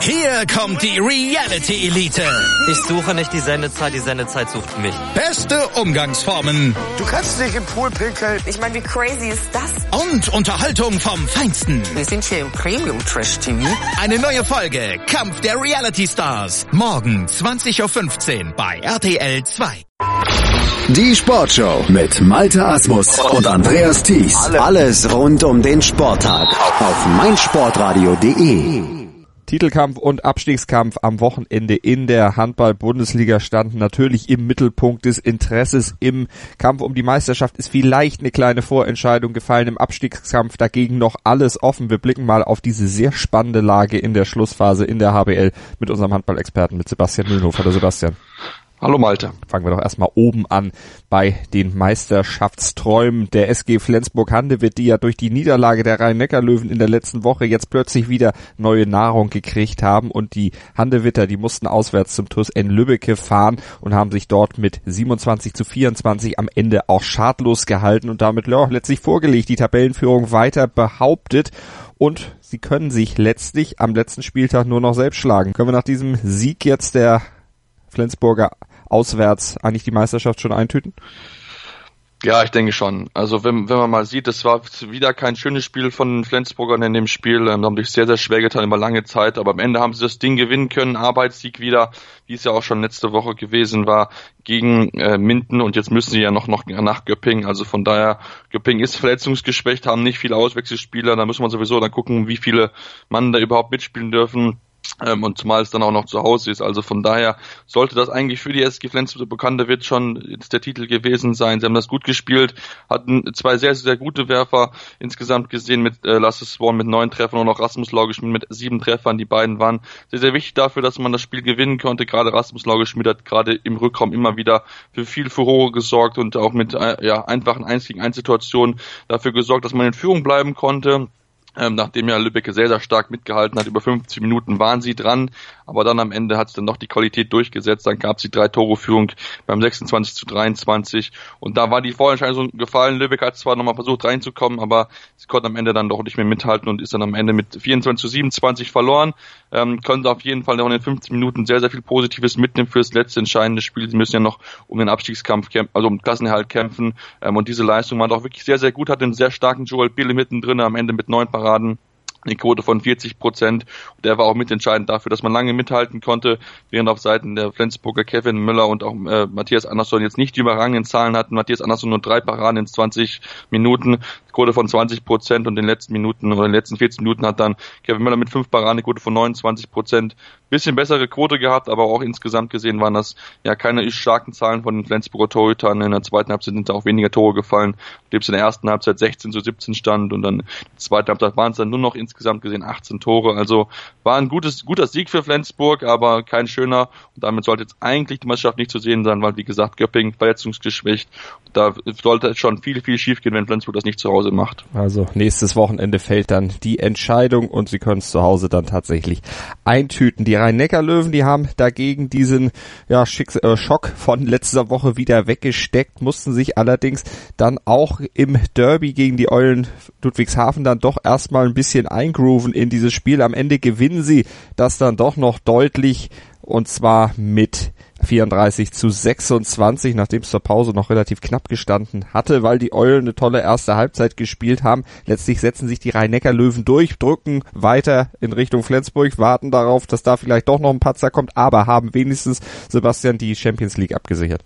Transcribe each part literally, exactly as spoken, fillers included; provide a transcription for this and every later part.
Hier kommt die Reality Elite. Ich suche nicht die Sendezeit, die Sendezeit sucht mich. Beste Umgangsformen. Du kannst nicht im Pool pinkeln. Ich meine, wie crazy ist das? Und Unterhaltung vom Feinsten. Wir sind hier im Premium-Trash-T V. Eine neue Folge Kampf der Reality Stars. Morgen zwanzig Uhr fünfzehn bei R T L zwei. Die Sportshow mit Malte Asmus und Andreas Thies. Alles rund um den Sporttag auf meinsportradio punkt de. Titelkampf und Abstiegskampf am Wochenende in der Handball-Bundesliga standen natürlich im Mittelpunkt des Interesses. Im Kampf um die Meisterschaft ist vielleicht eine kleine Vorentscheidung gefallen. Im Abstiegskampf dagegen noch alles offen. Wir blicken mal auf diese sehr spannende Lage in der Schlussphase in der H B L mit unserem Handball-Experten, mit Sebastian Mühlenhof. Hallo Sebastian. Hallo Malte. Fangen wir doch erstmal oben an bei den Meisterschaftsträumen der S G Flensburg-Handewitt, die ja durch die Niederlage der Rhein-Neckar-Löwen in der letzten Woche jetzt plötzlich wieder neue Nahrung gekriegt haben, und die Handewitter, die mussten auswärts zum TuS N Lübbecke fahren und haben sich dort mit siebenundzwanzig zu vierundzwanzig am Ende auch schadlos gehalten und damit ja, letztlich vorgelegt, die Tabellenführung weiter behauptet. Und sie können sich letztlich am letzten Spieltag nur noch selbst schlagen. Können wir nach diesem Sieg jetzt der Flensburger auswärts eigentlich die Meisterschaft schon eintüten? Ja, ich denke schon. Also wenn, wenn man mal sieht, es war wieder kein schönes Spiel von den Flensburgern in dem Spiel. Ähm, haben sich sehr, sehr schwer getan über lange Zeit. Aber am Ende haben sie das Ding gewinnen können. Arbeitssieg wieder, wie es ja auch schon letzte Woche gewesen war, gegen äh, Minden. Und jetzt müssen sie ja noch, noch nach Göppingen. Also von daher, Göppingen ist verletzungsgeschwächt, haben nicht viele Auswechselspieler. Da muss man sowieso dann gucken, wie viele Mann da überhaupt mitspielen dürfen. Ähm, und zumal es dann auch noch zu Hause ist. Also von daher sollte das eigentlich für die S G Flensburg-Handewitt schon jetzt der Titel gewesen sein. Sie haben das gut gespielt, hatten zwei sehr, sehr gute Werfer insgesamt gesehen mit äh, Lasse Swan mit neun Treffern und auch Rasmus Laugeschmidt mit sieben Treffern. Die beiden waren sehr, sehr wichtig dafür, dass man das Spiel gewinnen konnte. Gerade Rasmus Laugeschmidt hat gerade im Rückraum immer wieder für viel Furore gesorgt und auch mit äh, ja einfachen eins gegen eins Situationen dafür gesorgt, dass man in Führung bleiben konnte. Ähm, nachdem ja Lübbecke sehr, sehr stark mitgehalten hat, über fünfzig Minuten waren sie dran, aber dann am Ende hat es dann noch die Qualität durchgesetzt, dann gab es die drei Tore Führung beim sechsundzwanzig zu dreiundzwanzig und da war die Vorentscheidung gefallen. Lübeck hat zwar nochmal versucht reinzukommen, aber sie konnte am Ende dann doch nicht mehr mithalten und ist dann am Ende mit vierundzwanzig zu siebenundzwanzig verloren. Ähm, können sie auf jeden Fall noch in den fünfzehn Minuten sehr, sehr viel Positives mitnehmen für das letzte entscheidende Spiel. Sie müssen ja noch um den Abstiegskampf kämpfen, also um Klassenerhalt kämpfen, ähm, und diese Leistung war doch wirklich sehr, sehr gut, hat einen sehr starken Joel Bille mittendrin, am Ende mit neun Paraden. Eine Quote von vierzig Prozent. Der war auch mitentscheidend dafür, dass man lange mithalten konnte, während auf Seiten der Flensburger Kevin Müller und auch äh, Matthias Andersson jetzt nicht die überragenden Zahlen hatten. Matthias Andersson nur drei Paraden in zwanzig Minuten, Quote von zwanzig Prozent, und in den letzten Minuten oder in den letzten vierzehn Minuten hat dann Kevin Müller mit fünf Paraden eine Quote von neunundzwanzig Prozent. Bisschen bessere Quote gehabt, aber auch insgesamt gesehen waren das ja keine starken Zahlen von den Flensburger Torhütern. In der zweiten Halbzeit sind da auch weniger Tore gefallen, indem es in der ersten Halbzeit sechzehn zu siebzehn stand und dann in der zweiten Halbzeit waren es dann nur noch insgesamt gesehen achtzehn Tore. Also war ein gutes, guter Sieg für Flensburg, aber kein schöner, und damit sollte jetzt eigentlich die Mannschaft nicht zu sehen sein, weil wie gesagt Göppingen verletzungsgeschwächt. Da sollte es schon viel, viel schief gehen, wenn Flensburg das nicht zu Hause macht. Also nächstes Wochenende fällt dann die Entscheidung und sie können es zu Hause dann tatsächlich eintüten. Die Rhein-Neckar-Löwen, die haben dagegen diesen ja, Schicks- äh, Schock von letzter Woche wieder weggesteckt, mussten sich allerdings dann auch im Derby gegen die Eulen Ludwigshafen dann doch erstmal ein bisschen eingrooven in dieses Spiel. Am Ende gewinnen sie das dann doch noch deutlich, und zwar mit vierunddreißig zu sechsundzwanzig, nachdem es zur Pause noch relativ knapp gestanden hatte, weil die Eulen eine tolle erste Halbzeit gespielt haben. Letztlich setzen sich die Rhein-Neckar-Löwen durch, drücken weiter in Richtung Flensburg, warten darauf, dass da vielleicht doch noch ein Patzer kommt, aber haben wenigstens, Sebastian, die Champions League abgesichert.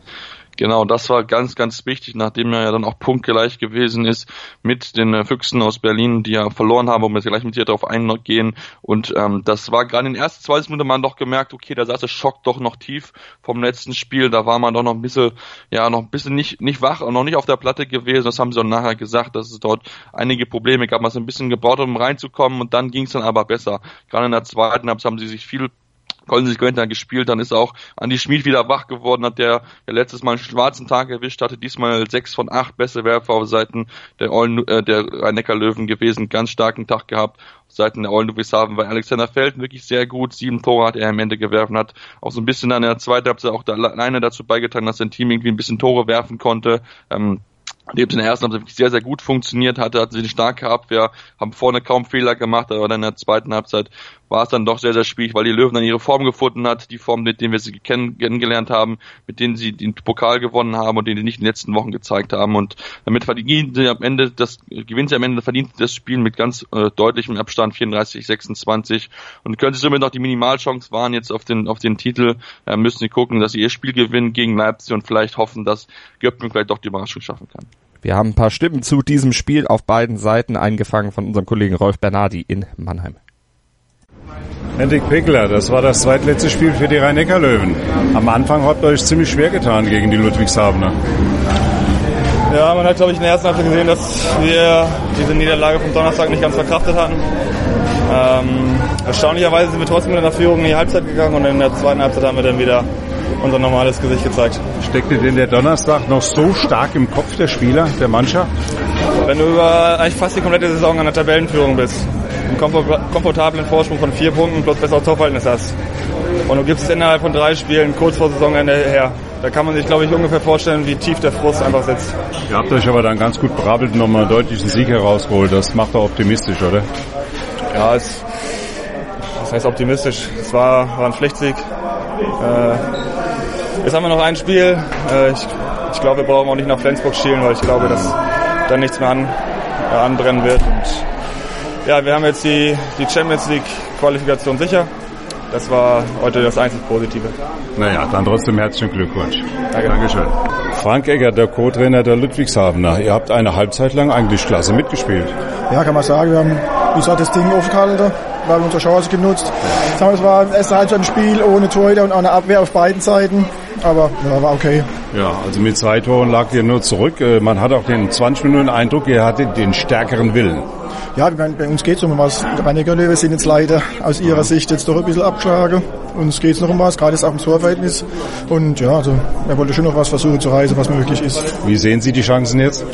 Genau, das war ganz, ganz wichtig, nachdem er ja dann auch punktgleich gewesen ist mit den äh, Füchsen aus Berlin, die ja verloren haben, wo wir gleich mit dir darauf eingehen. Und ähm, das war gerade in den ersten zwanzig Minuten man doch gemerkt, okay, da saß der Schock doch noch tief vom letzten Spiel. Da war man doch noch ein bisschen, ja, noch ein bisschen nicht nicht wach und noch nicht auf der Platte gewesen. Das haben sie auch nachher gesagt, dass es dort einige Probleme gab, man es ein bisschen gebraucht hat, um reinzukommen, und dann ging es dann aber besser. Gerade in der zweiten Halbzeit haben sie sich viel Konnten sich Göntner gespielt, dann ist auch Andi Schmid wieder wach geworden, hat der, der letztes Mal einen schwarzen Tag erwischt, hatte diesmal sechs von acht beste Werfer auf Seiten der Eulen, äh, der Rhein-Neckar-Löwen gewesen, ganz starken Tag gehabt. Auf Seiten der Eulen Ludwigshafen war Alexander Felten wirklich sehr gut, sieben Tore hat er am Ende gewerfen, hat auch so ein bisschen dann in der zweiten Halbzeit auch da alleine dazu beigetragen, dass sein Team irgendwie ein bisschen Tore werfen konnte. Ähm, Die haben in der ersten Halbzeit wirklich sehr, sehr gut funktioniert, hatte, hatten sie eine starke Abwehr, haben vorne kaum Fehler gemacht, aber dann in der zweiten Halbzeit war es dann doch sehr, sehr schwierig, weil die Löwen dann ihre Form gefunden hat, die Form, mit denen wir sie kenn- kennengelernt haben, mit denen sie den Pokal gewonnen haben und den sie nicht in den letzten Wochen gezeigt haben. Und damit verdienen sie am Ende das, gewinnen sie am Ende, verdient das Spiel mit ganz äh, deutlichem Abstand, vierunddreißig sechsundzwanzig. Und können sie somit noch die Minimalchance wahren jetzt auf den, auf den Titel, äh, müssen sie gucken, dass sie ihr Spiel gewinnen gegen Leipzig und vielleicht hoffen, dass Göppingen vielleicht doch die Überraschung schaffen kann. Wir haben ein paar Stimmen zu diesem Spiel auf beiden Seiten eingefangen von unserem Kollegen Rolf Bernardi in Mannheim. Hendrik Pickler, das war das zweitletzte Spiel für die Rhein-Neckar-Löwen. Am Anfang habt ihr euch ziemlich schwer getan gegen die Ludwigshavener. Ja, man hat, glaube ich, in der ersten Halbzeit gesehen, dass wir diese Niederlage vom Donnerstag nicht ganz verkraftet hatten. Ähm, erstaunlicherweise sind wir trotzdem in der Führung in die Halbzeit gegangen und in der zweiten Halbzeit haben wir dann wieder unser normales Gesicht gezeigt. Steckte denn der Donnerstag noch so stark im Kopf der Spieler, der Mannschaft? Wenn du über eigentlich fast die komplette Saison an der Tabellenführung bist, einen komfortablen Vorsprung von vier Punkten plus besseres Torverhältnis hast und du gibst es innerhalb von drei Spielen kurz vor Saisonende her, da kann man sich, glaube ich, ungefähr vorstellen, wie tief der Frust einfach sitzt. Ihr habt euch aber dann ganz gut berappelt und nochmal einen deutlichen Sieg herausgeholt. Das macht doch optimistisch, oder? Ja, es, das heißt optimistisch. Es war, war ein Pflichtsieg. Äh, jetzt haben wir noch ein Spiel. Äh, ich, ich glaube, wir brauchen auch nicht nach Flensburg schielen, weil ich glaube, dass da nichts mehr an, äh, anbrennen wird. Und ja, wir haben jetzt die, die Champions League Qualifikation sicher. Das war heute das einzig Positive. Naja, dann trotzdem herzlichen Glückwunsch. Danke. Dankeschön. Frank Egger, der Co-Trainer der Ludwigshavener. Ihr habt eine Halbzeit lang eigentlich klasse mitgespielt. Ja, kann man sagen. Wir haben, wie gesagt, das Ding aufgehalten. Wir haben unsere Chance genutzt. Es war das erste Halbzeit ein Spiel ohne Torhüter und auch eine Abwehr auf beiden Seiten. Aber ja, war okay. Ja, also mit zwei Toren lag ihr nur zurück. Man hat auch den zwanzig Minuten Eindruck, ihr hattet den stärkeren Willen. Ja, bei uns geht es um was. Die Rhein-Neckar-Löwen sind jetzt leider aus ihrer Sicht jetzt doch ein bisschen abgeschlagen. Uns geht es noch um was, gerade jetzt auch im Torverhältnis. Und ja, also er wollte schon noch was versuchen zu reißen, was möglich ist. Wie sehen Sie die Chancen jetzt?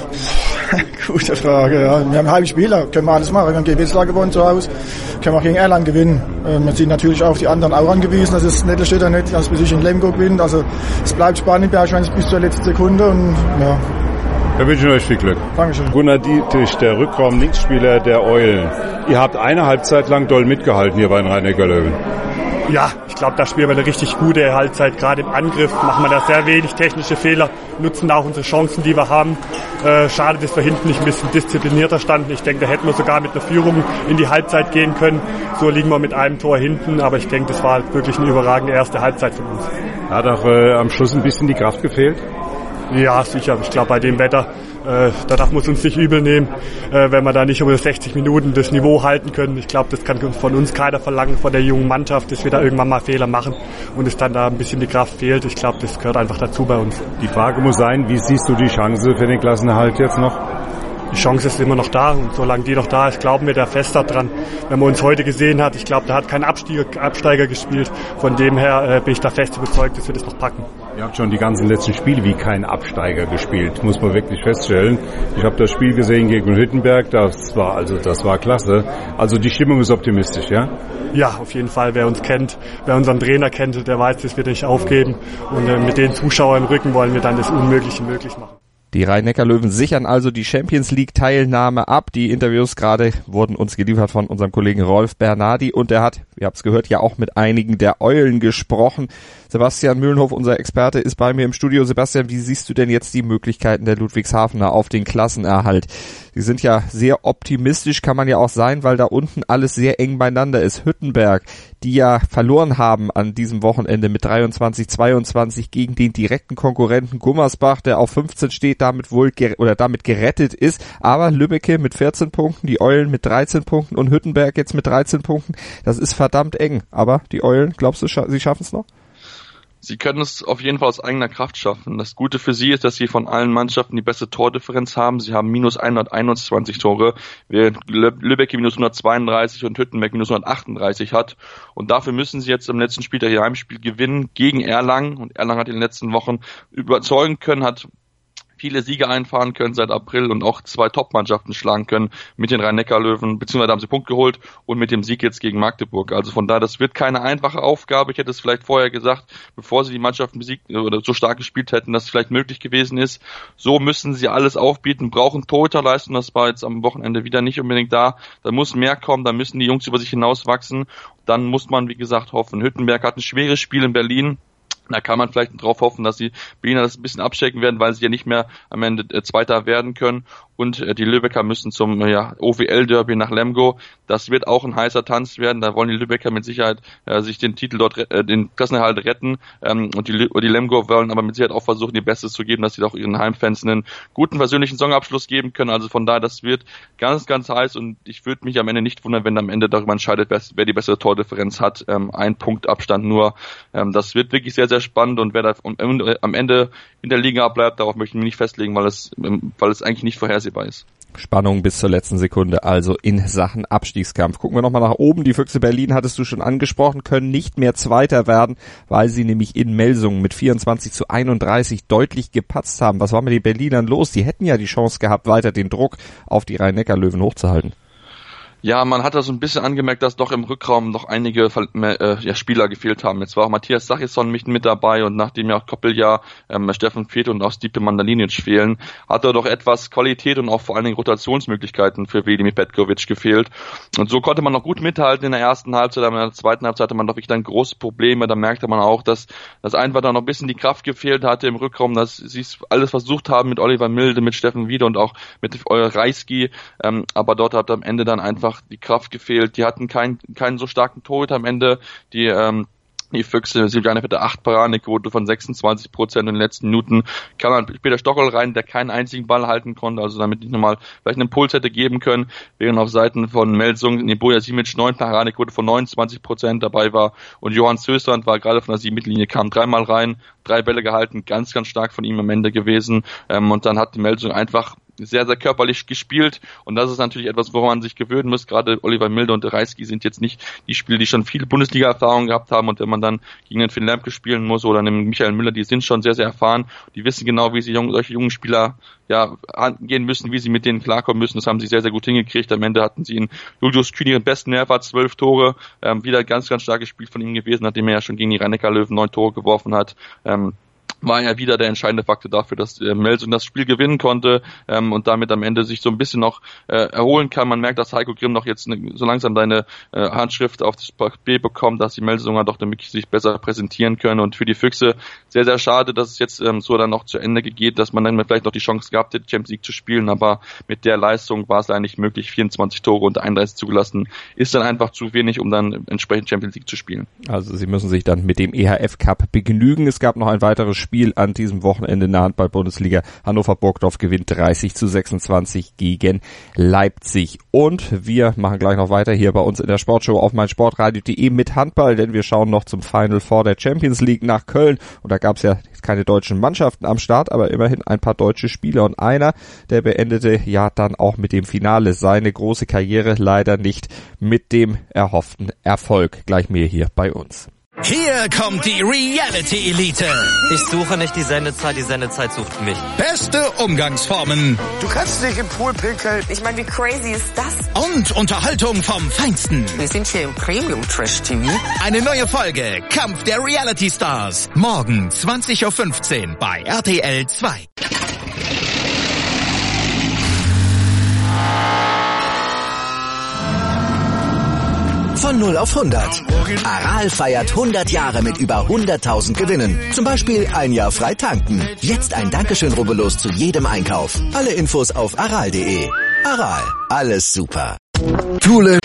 Gute Frage, ja. Wir haben ein halbes Spiel, da können wir alles machen. Wir haben gegen Wetzlar gewonnen zu Hause, können wir auch gegen Erlangen gewinnen. Wir sind natürlich auch auf die anderen auch angewiesen. Das ist nicht, steht da nicht, dass wir sich in Lemgo gewinnen. Also es bleibt spannend, wahrscheinlich bis zur letzten Sekunde. Und ja. Wir wünschen euch viel Glück. Dankeschön. Gunnar Dietrich, der Rückraum-Linksspieler der Eulen. Ihr habt eine Halbzeit lang doll mitgehalten hier bei den Rhein-Neckar-Löwen. Ja, ich glaube, da spielen wir eine richtig gute Halbzeit. Gerade im Angriff machen wir da sehr wenig technische Fehler, nutzen auch unsere Chancen, die wir haben. Äh, schade, dass wir hinten nicht ein bisschen disziplinierter standen. Ich denke, da hätten wir sogar mit einer Führung in die Halbzeit gehen können. So liegen wir mit einem Tor hinten, aber ich denke, das war wirklich eine überragende erste Halbzeit von uns. Hat auch äh, am Schluss ein bisschen die Kraft gefehlt? Ja, sicher. Ich glaube, bei dem Wetter, äh, da darf man es uns nicht übel nehmen, äh, wenn wir da nicht über sechzig Minuten das Niveau halten können. Ich glaube, das kann von uns keiner verlangen, von der jungen Mannschaft, dass wir da irgendwann mal Fehler machen und es dann da ein bisschen die Kraft fehlt. Ich glaube, das gehört einfach dazu bei uns. Die Frage muss sein, wie siehst du die Chance für den Klassenerhalt jetzt noch? Die Chance ist immer noch da und solange die noch da ist, glauben wir da fest daran. Wenn man uns heute gesehen hat, ich glaube, da hat kein Absteiger, Absteiger gespielt. Von dem her äh, bin ich da fest überzeugt, dass wir das noch packen. Ihr habt schon die ganzen letzten Spiele wie kein Absteiger gespielt, muss man wirklich feststellen. Ich habe das Spiel gesehen gegen Hüttenberg, das war also das war klasse. Also die Stimmung ist optimistisch, ja? Ja, auf jeden Fall. Wer uns kennt, wer unseren Trainer kennt, der weiß, dass wir nicht aufgeben. Und äh, mit den Zuschauern im Rücken wollen wir dann das Unmögliche möglich machen. Die Rhein-Neckar-Löwen sichern also die Champions League Teilnahme ab. Die Interviews gerade wurden uns geliefert von unserem Kollegen Rolf Bernardi und er hat, ihr habt es gehört, ja auch mit einigen der Eulen gesprochen. Sebastian Mühlenhof, unser Experte, ist bei mir im Studio. Sebastian, wie siehst du denn jetzt die Möglichkeiten der Ludwigshavener auf den Klassenerhalt? Sie sind ja sehr optimistisch, kann man ja auch sein, weil da unten alles sehr eng beieinander ist. Hüttenberg, die ja verloren haben an diesem Wochenende mit dreiundzwanzig zweiundzwanzig gegen den direkten Konkurrenten Gummersbach, der auf fünfzehn steht, damit wohl ger- oder damit gerettet ist. Aber Lübbecke mit vierzehn Punkten, die Eulen mit dreizehn Punkten und Hüttenberg jetzt mit dreizehn Punkten. Das ist verdammt eng. Aber die Eulen, glaubst du, scha- sie schaffen es noch? Sie können es auf jeden Fall aus eigener Kraft schaffen. Das Gute für sie ist, dass sie von allen Mannschaften die beste Tordifferenz haben. Sie haben minus hunderteinundzwanzig Tore, während Lübbecke minus hundertzweiunddreißig und Hüttenberg minus hundertachtunddreißig hat. Und dafür müssen sie jetzt am letzten Spieltag ihr Heimspiel gewinnen gegen Erlangen. Und Erlangen hat in den letzten Wochen überzeugen können, hat viele Siege einfahren können seit April und auch zwei Top-Mannschaften schlagen können mit den Rhein-Neckar-Löwen, beziehungsweise haben sie Punkt geholt und mit dem Sieg jetzt gegen Magdeburg. Also von daher, das wird keine einfache Aufgabe. Ich hätte es vielleicht vorher gesagt, bevor sie die Mannschaften besiegt oder so stark gespielt hätten, dass es vielleicht möglich gewesen ist. So müssen sie alles aufbieten, brauchen Torhüterleistung, das war jetzt am Wochenende wieder nicht unbedingt da. Da muss mehr kommen, da müssen die Jungs über sich hinauswachsen. Dann muss man, wie gesagt, hoffen. Hüttenberg hat ein schweres Spiel in Berlin. Da kann man vielleicht drauf hoffen, dass die Berliner das ein bisschen abchecken werden, weil sie ja nicht mehr am Ende äh, Zweiter werden können. Und äh, die Lübecker müssen zum äh, ja, O W L-Derby nach Lemgo. Das wird auch ein heißer Tanz werden. Da wollen die Lübecker mit Sicherheit äh, sich den Titel dort, äh, den Klassenerhalt retten. Ähm, und die, die Lemgo wollen aber mit Sicherheit auch versuchen, ihr Bestes zu geben, dass sie auch ihren Heimfans einen guten persönlichen Songabschluss geben können. Also von daher, das wird ganz, ganz heiß. Und ich würde mich am Ende nicht wundern, wenn am Ende darüber entscheidet, wer die bessere Tordifferenz hat. Ähm, ein Punkt Abstand nur. Ähm, das wird wirklich sehr, sehr spannend. Und wer da am Ende in der Liga bleibt, darauf möchte ich mich nicht festlegen, weil es, weil es eigentlich nicht vorhersehbar ist. Spannung bis zur letzten Sekunde, also in Sachen Abstiegskampf. Gucken wir nochmal nach oben. Die Füchse Berlin, hattest du schon angesprochen, können nicht mehr Zweiter werden, weil sie nämlich in Melsungen mit vierundzwanzig zu einunddreißig deutlich gepatzt haben. Was war mit den Berlinern los? Die hätten ja die Chance gehabt, weiter den Druck auf die Rhein-Neckar-Löwen hochzuhalten. Ja, man hat da so ein bisschen angemerkt, dass doch im Rückraum noch einige äh, ja, Spieler gefehlt haben. Jetzt war auch Matthias Sachisson nicht mit dabei und nachdem ja auch Koppeljahr, ähm, Steffen Feeth und auch Stipe Mandalinic fehlen, hat er doch etwas Qualität und auch vor allen Dingen Rotationsmöglichkeiten für Velimir Petkovic gefehlt. Und so konnte man noch gut mithalten in der ersten Halbzeit, aber in der zweiten Halbzeit hatte man doch wirklich dann große Probleme. Da merkte man auch, dass das einfach da noch ein bisschen die Kraft gefehlt hatte im Rückraum, dass sie es alles versucht haben mit Oliver Milde, mit Steffen Wiede und auch mit äh, Reisky, ähm, aber dort hat am Ende dann einfach die Kraft gefehlt. Die hatten keinen keinen so starken Torhüter am Ende. Die ähm, die Füchse, Silvana hatte acht Paradequote von sechsundzwanzig Prozent in den letzten Minuten. Kam dann Peter Stochel rein, der keinen einzigen Ball halten konnte, also damit nicht nochmal vielleicht einen Impuls hätte geben können, während auf Seiten von Melsungen Neboja Simic neun Paradequote von neunundzwanzig Prozent dabei war und Johann Söstrand war gerade von der sieben-Mittellinie, kam dreimal rein, drei Bälle gehalten, ganz, ganz stark von ihm am Ende gewesen, ähm, und dann hat die Melsung einfach sehr, sehr körperlich gespielt und das ist natürlich etwas, woran man sich gewöhnen muss. Gerade Oliver Milde und Reisky sind jetzt nicht die Spieler, die schon viel Bundesliga-Erfahrung gehabt haben und wenn man dann gegen den Finn Lemke spielen muss oder den Michael Müller, die sind schon sehr, sehr erfahren. Die wissen genau, wie sie jung, solche jungen Spieler ja angehen müssen, wie sie mit denen klarkommen müssen. Das haben sie sehr, sehr gut hingekriegt. Am Ende hatten sie in Julius Kühn ihren besten Werfer, zwölf Tore. Ähm, wieder ganz, ganz starkes Spiel von ihm gewesen, nachdem er ja schon gegen die Rhein-Neckar-Löwen neun Tore geworfen hat. Ähm, war ja wieder der entscheidende Faktor dafür, dass äh, Melsung das Spiel gewinnen konnte ähm, und damit am Ende sich so ein bisschen noch äh, erholen kann. Man merkt, dass Heiko Grimm noch jetzt ne, so langsam seine äh, Handschrift auf das Papier bekommt, dass die Melsunger doch dann wirklich sich besser präsentieren können und für die Füchse sehr, sehr schade, dass es jetzt ähm, so dann noch zu Ende geht, dass man dann vielleicht noch die Chance gehabt hätte, Champions League zu spielen, aber mit der Leistung war es eigentlich möglich, vierundzwanzig Tore und einunddreißig zugelassen, ist dann einfach zu wenig, um dann entsprechend Champions League zu spielen. Also sie müssen sich dann mit dem E H F Cup begnügen. Es gab noch ein weiteres Spiel Spiel an diesem Wochenende in der Handball-Bundesliga. Hannover Burgdorf gewinnt dreißig zu sechsundzwanzig gegen Leipzig. Und wir machen gleich noch weiter hier bei uns in der Sportshow auf meinsportradio punkt de mit Handball, denn wir schauen noch zum Final Four der Champions League nach Köln. Und da gab es ja keine deutschen Mannschaften am Start, aber immerhin ein paar deutsche Spieler. Und einer, der beendete ja dann auch mit dem Finale seine große Karriere, leider nicht mit dem erhofften Erfolg. Gleich mehr hier bei uns. Hier kommt die Reality Elite. Ich suche nicht die Sendezeit, die Sendezeit sucht mich. Beste Umgangsformen. Du kannst nicht im Pool pinkeln. Ich meine, wie crazy ist das? Und Unterhaltung vom Feinsten. Wir sind hier im Premium Trash T V. Eine neue Folge Kampf der Reality Stars. Morgen zwanzig Uhr fünfzehn bei R T L zwei. Von null auf hundert. Aral feiert hundert Jahre mit über hunderttausend Gewinnen. Zum Beispiel ein Jahr frei tanken. Jetzt ein Dankeschön, rubbellos zu jedem Einkauf. Alle Infos auf aral punkt de. Aral, alles super. Thule.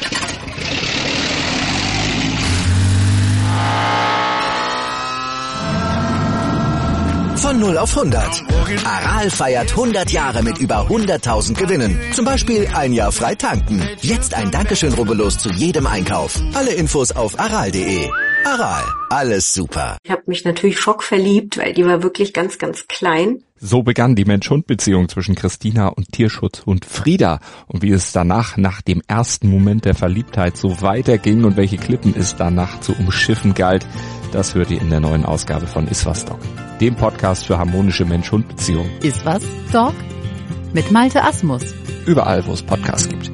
Von null auf hundert. Aral feiert hundert Jahre mit über hunderttausend Gewinnen. Zum Beispiel ein Jahr frei tanken. Jetzt ein Dankeschön, rubbellos zu jedem Einkauf. Alle Infos auf aral punkt de. Aral, alles super. Ich habe mich natürlich schockverliebt, weil die war wirklich ganz, ganz klein. So begann die Mensch-Hund-Beziehung zwischen Christina und Tierschutzhund Frieda. Und wie es danach, nach dem ersten Moment der Verliebtheit, so weiterging und welche Klippen es danach zu umschiffen galt, das hört ihr in der neuen Ausgabe von Iswas Dog, dem Podcast für harmonische Mensch-Hund-Beziehungen. Iswas Dog mit Malte Asmus. Überall, wo es Podcasts gibt.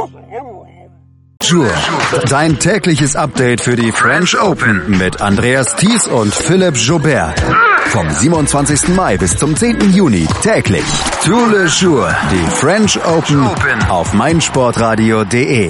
Sure. Dein tägliches Update für die French Open mit Andreas Thies und Philipp Joubert. Vom siebenundzwanzigsten Mai bis zum zehnten Juni täglich. Tous les jours, die French Open auf meinsportradio punkt de.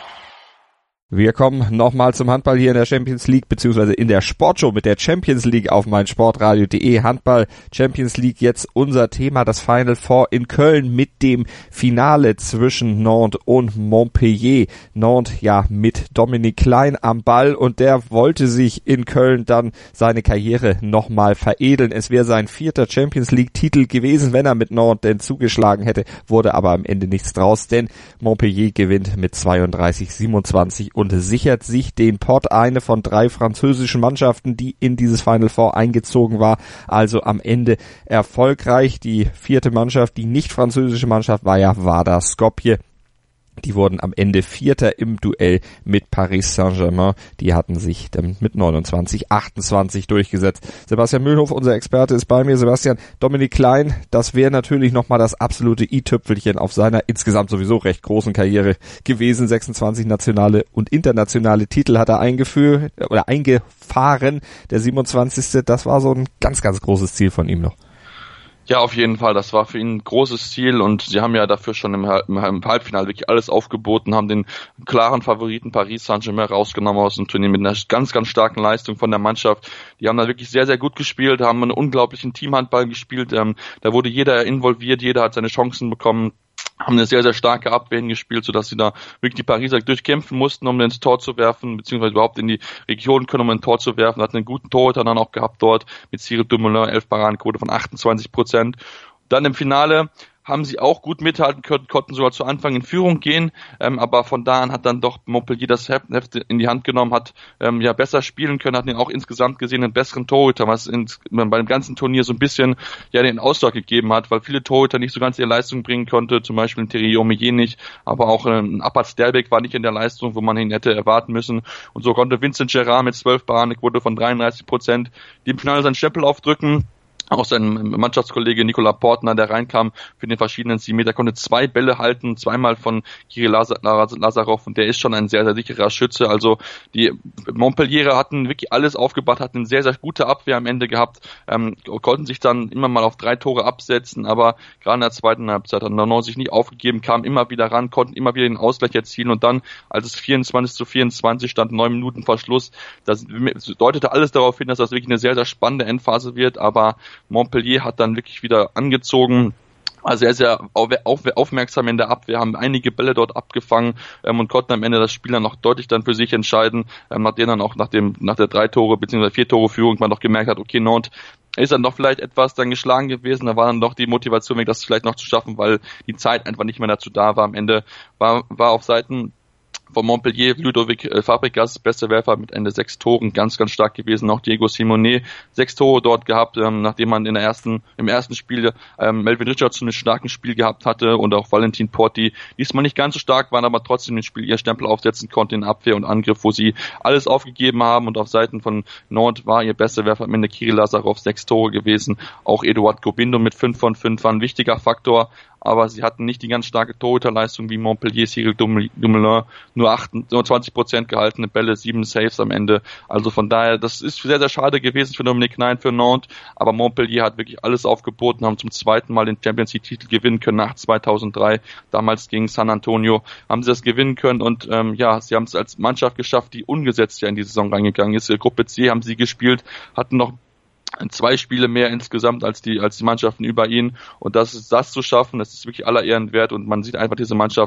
Wir kommen nochmal zum Handball hier in der Champions League, beziehungsweise in der Sportshow mit der Champions League auf meinsportradio punkt de. Handball Champions League, jetzt unser Thema, das Final Four in Köln mit dem Finale zwischen Nantes und Montpellier. Nantes ja mit Dominik Klein am Ball und der wollte sich in Köln dann seine Karriere nochmal veredeln. Es wäre sein vierter Champions League Titel gewesen, wenn er mit Nantes denn zugeschlagen hätte, wurde aber am Ende nichts draus, denn Montpellier gewinnt mit zweiunddreißig siebenundzwanzig und sichert sich den Pott, eine von drei französischen Mannschaften, die in dieses Final Four eingezogen war. Also am Ende erfolgreich. Die vierte Mannschaft, die nicht französische Mannschaft, war ja Vardar Skopje. Die wurden am Ende Vierter im Duell mit Paris Saint-Germain. Die hatten sich dann mit neunundzwanzig achtundzwanzig durchgesetzt. Sebastian Mühlenhof, unser Experte, ist bei mir. Sebastian, Dominik Klein, das wäre natürlich nochmal das absolute i-Tüpfelchen auf seiner insgesamt sowieso recht großen Karriere gewesen. sechsundzwanzig nationale und internationale Titel hat er eingeführt oder eingefahren. Der siebenundzwanzigste, das war so ein ganz, ganz großes Ziel von ihm noch. Ja, auf jeden Fall. Das war für ihn ein großes Ziel und sie haben ja dafür schon im, im Halbfinale wirklich alles aufgeboten, haben den klaren Favoriten Paris Saint-Germain rausgenommen aus dem Turnier mit einer ganz, ganz starken Leistung von der Mannschaft. Die haben da wirklich sehr, sehr gut gespielt, haben einen unglaublichen Teamhandball gespielt. Ähm, da wurde jeder involviert, jeder hat seine Chancen bekommen. Haben eine sehr, sehr starke Abwehr hingespielt, sodass sie da wirklich die Pariser durchkämpfen mussten, um ins Tor zu werfen, beziehungsweise überhaupt in die Region können, um ein Tor zu werfen. Hatten einen guten Torhüter dann auch gehabt dort mit Cyril Dumoulin, elf Paradenquote von achtundzwanzig Prozent. Dann im Finale haben sie auch gut mithalten können, konnten sogar zu Anfang in Führung gehen, ähm, aber von da an hat dann doch Montpellier das Heft in die Hand genommen, hat ähm, ja besser spielen können, hat den auch insgesamt gesehen einen besseren Torhüter, was ins, bei dem ganzen Turnier so ein bisschen ja den Ausschlag gegeben hat, weil viele Torhüter nicht so ganz ihre Leistung bringen konnte, zum Beispiel ein Thierry Omeyer nicht, aber auch ein Apat Sterbeck war nicht in der Leistung, wo man ihn hätte erwarten müssen, und so konnte Vincent Gerard mit zwölf Paradenquote von dreiunddreißig Prozent im Finale seinen Stempel aufdrücken. Auch sein Mannschaftskollege Nicolas Portner, der reinkam für den verschiedenen sieben Meter, konnte zwei Bälle halten, zweimal von Kirill Lazarov, und der ist schon ein sehr, sehr sicherer Schütze. Also die Montpellierer hatten wirklich alles aufgebaut, hatten eine sehr, sehr gute Abwehr am Ende gehabt, ähm, konnten sich dann immer mal auf drei Tore absetzen, aber gerade in der zweiten Halbzeit hat Nantes sich nicht aufgegeben, kamen immer wieder ran, konnten immer wieder den Ausgleich erzielen, und dann, als es vierundzwanzig zu vierundzwanzig stand, neun Minuten vor Schluss, das deutete alles darauf hin, dass das wirklich eine sehr, sehr spannende Endphase wird, aber Montpellier hat dann wirklich wieder angezogen, war sehr, sehr aufmerksam in der Abwehr, haben einige Bälle dort abgefangen ähm, und konnten am Ende das Spiel dann noch deutlich dann für sich entscheiden, ähm, nachdem dann auch nach dem nach der drei Tore bzw. vier Tore Führung man noch gemerkt hat, okay, Nantes ist dann doch vielleicht etwas dann geschlagen gewesen, da war dann doch die Motivation, das vielleicht noch zu schaffen, weil die Zeit einfach nicht mehr dazu da war. Am Ende war war auf Seiten von Montpellier Ludovic äh, Fabregas, bester Werfer mit Ende sechs Toren, ganz, ganz stark gewesen. Auch Diego Simonet, sechs Tore dort gehabt, ähm, nachdem man in der ersten, im ersten Spiel ähm, Melvin Richardson ein starkes Spiel gehabt hatte, und auch Valentin Porti diesmal nicht ganz so stark waren, aber trotzdem im Spiel ihr Stempel aufsetzen konnten in Abwehr und Angriff, wo sie alles aufgegeben haben, und auf Seiten von Nantes war ihr bester Werfer am Ende Kirill Lazarov, sechs Tore gewesen. Auch Eduard Gobindo mit fünf von fünf war ein wichtiger Faktor, aber sie hatten nicht die ganz starke Torhüterleistung wie Montpellier, Cyril Dumoulin, nur achtundzwanzig Prozent gehaltene Bälle, sieben Saves am Ende. Also von daher, das ist sehr, sehr schade gewesen für Dominik Klein, für Nantes, aber Montpellier hat wirklich alles aufgeboten, haben zum zweiten Mal den Champions League Titel gewinnen können nach zweitausenddrei, damals gegen San Antonio, haben sie das gewinnen können, und ähm, ja, sie haben es als Mannschaft geschafft, die ungesetzt ja in die Saison reingegangen ist. Gruppe C haben sie gespielt, hatten noch zwei Spiele mehr insgesamt als die als die Mannschaften über ihn, und das ist das zu schaffen, das ist wirklich aller Ehren wert, und man sieht einfach, diese Mannschaft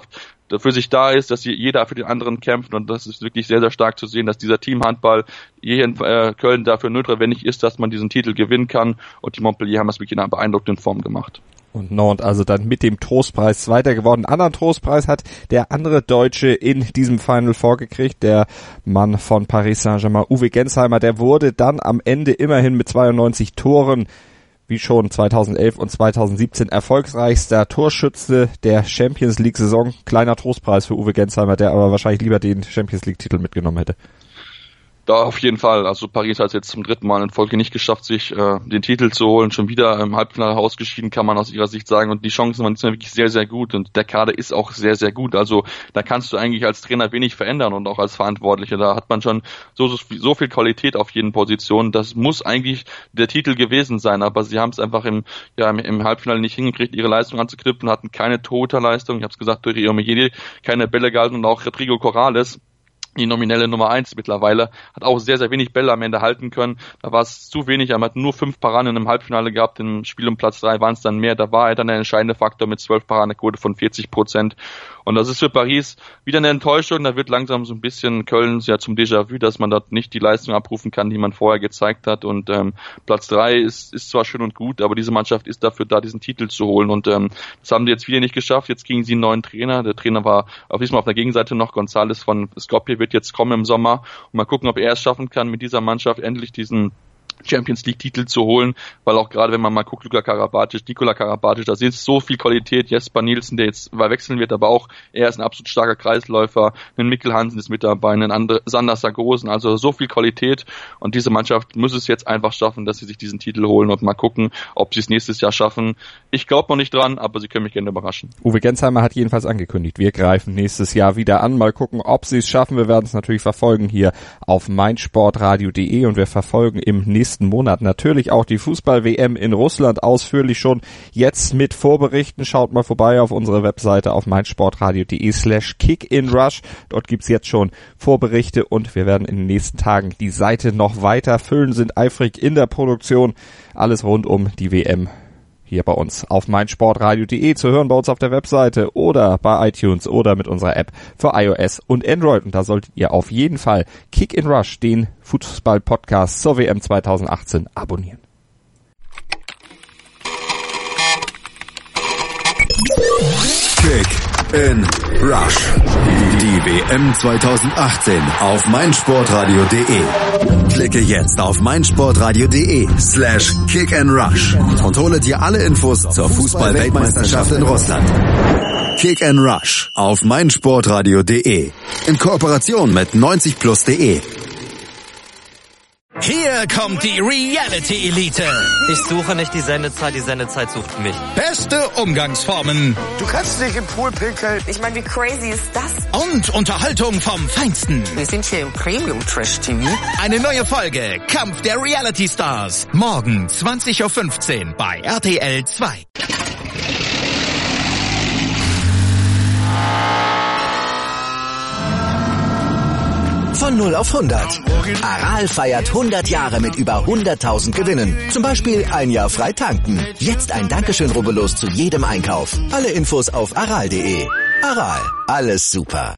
für sich da ist, dass jeder für den anderen kämpft und das ist wirklich sehr, sehr stark zu sehen, dass dieser Teamhandball hier in äh, Köln dafür notwendig ist, dass man diesen Titel gewinnen kann und die Montpellier haben das wirklich in einer beeindruckenden Form gemacht. Und Nantes also dann mit dem Trostpreis Zweiter geworden. Einen anderen Trostpreis hat der andere Deutsche in diesem Final vorgekriegt, der Mann von Paris Saint-Germain, Uwe Gensheimer, der wurde dann am Ende immerhin mit zweiundneunzig Toren, wie schon zweitausendelf und zweitausendsiebzehn, erfolgreichster Torschütze der Champions League-Saison. Kleiner Trostpreis für Uwe Gensheimer, der aber wahrscheinlich lieber den Champions League-Titel mitgenommen hätte. Da auf jeden Fall. Also Paris hat es jetzt zum dritten Mal in Folge nicht geschafft, sich äh, den Titel zu holen. Schon wieder im Halbfinale ausgeschieden, kann man aus ihrer Sicht sagen. Und die Chancen waren diesmal wirklich sehr, sehr gut. Und der Kader ist auch sehr, sehr gut. Also da kannst du eigentlich als Trainer wenig verändern und auch als Verantwortlicher. Da hat man schon so, so, so viel Qualität auf jeden Position. Das muss eigentlich der Titel gewesen sein. Aber sie haben es einfach im, ja, im, im Halbfinale nicht hingekriegt, ihre Leistung anzuknüpfen, hatten keine Torhüterleistung. Ich habe es gesagt, durch Iomejede keine Bälle gehalten und auch Rodrigo Corrales, die nominelle Nummer eins mittlerweile, hat auch sehr, sehr wenig Bälle am Ende halten können. Da war es zu wenig, er hat nur fünf Paraden in einem Halbfinale gehabt, im Spiel um Platz drei waren es dann mehr, da war er dann der entscheidende Faktor mit zwölf Paradenquote von vierzig Prozent. Und das ist für Paris wieder eine Enttäuschung, da wird langsam so ein bisschen Köln ja zum Déjà-vu, dass man dort nicht die Leistung abrufen kann, die man vorher gezeigt hat. Und ähm, Platz drei ist, ist zwar schön und gut, aber diese Mannschaft ist dafür da, diesen Titel zu holen. Und ähm, das haben die jetzt wieder nicht geschafft. Jetzt kriegen sie einen neuen Trainer. Der Trainer war auf diesmal auf der Gegenseite noch, González von Skopje wird jetzt kommen im Sommer. Und mal gucken, ob er es schaffen kann, mit dieser Mannschaft endlich diesen Champions League Titel zu holen, weil auch gerade wenn man mal guckt, Luka Karabatic, Nikola Karabatic, da ist so viel Qualität, Jesper Nielsen, der jetzt wechseln wird, aber auch er ist ein absolut starker Kreisläufer, ein Mikkel Hansen ist mit dabei, ein andere, Sander Sargosen, also so viel Qualität und diese Mannschaft muss es jetzt einfach schaffen, dass sie sich diesen Titel holen und mal gucken, ob sie es nächstes Jahr schaffen. Ich glaube noch nicht dran, aber sie können mich gerne überraschen. Uwe Gensheimer hat jedenfalls angekündigt, wir greifen nächstes Jahr wieder an, mal gucken, ob sie es schaffen. Wir werden es natürlich verfolgen hier auf meinsportradio punkt de und wir verfolgen im nächsten Monat natürlich auch die Fußball-W M in Russland ausführlich schon jetzt mit Vorberichten. Schaut mal vorbei auf unsere Webseite auf meinsportradio punkt de slash kickinrush. Dort gibt's jetzt schon Vorberichte und wir werden in den nächsten Tagen die Seite noch weiter füllen, sind eifrig in der Produktion. Alles rund um die W M hier bei uns auf meinsportradio punkt de zu hören bei uns auf der Webseite oder bei iTunes oder mit unserer App für iOS und Android. Und da solltet ihr auf jeden Fall Kick in Rush, den Fußball-Podcast zur W M zweitausendachtzehn, abonnieren. Kick in Rush. Die W M zweitausendachtzehn auf meinsportradio punkt de. Klicke jetzt auf meinsportradio punkt de slash kick and rush und hole dir alle Infos zur Fußball-Weltmeisterschaft in Russland. Kick and Rush auf meinsportradio punkt de in Kooperation mit neunzig plus punkt de. Hier kommt die Reality Elite. Ich suche nicht die Sendezeit, die Sendezeit sucht mich. Beste Umgangsformen. Du kannst nicht im Pool pinkeln. Ich meine, wie crazy ist das? Und Unterhaltung vom Feinsten. Wir sind hier im Premium Trash T V. Eine neue Folge Kampf der Reality Stars. Morgen zwanzig Uhr fünfzehn bei R T L zwei. Von null auf hundert. Aral feiert hundert Jahre mit über hunderttausend Gewinnen. Zum Beispiel ein Jahr frei tanken. Jetzt ein Dankeschön, rubbellos zu jedem Einkauf. Alle Infos auf aral punkt de. Aral, alles super.